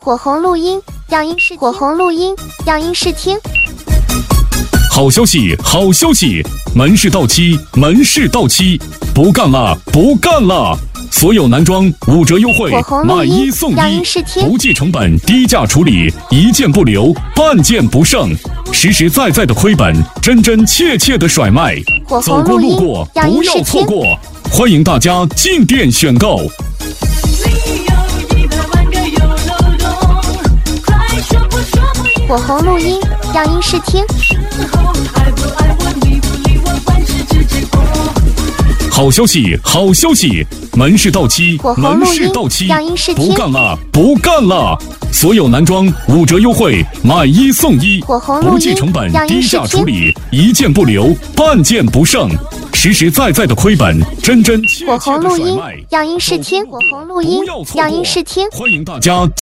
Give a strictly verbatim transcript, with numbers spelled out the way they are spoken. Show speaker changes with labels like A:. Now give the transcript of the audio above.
A: 火红录音，让音视火红录音，让音视听。
B: 好消息，好消息！门市到期，门市到期，不干了，不干了！所有男装五折优惠，买一送一，不计成本，低价处理，一件不留，半件不剩，实实在在的亏本，真真切切的甩卖。走过路过，不要错过！欢迎大家进店选购。
A: 火红录音，让音视听。
B: 好消息，好消息！门市到期，门市到期，不干了，不干了！所有男装五折优惠，买一送一，不计成本，低价处理，一件不留，半件不剩，实实在在的亏本，真真切切的甩卖。
A: 让音视听，火红录音，让音视听。
B: 欢迎大家。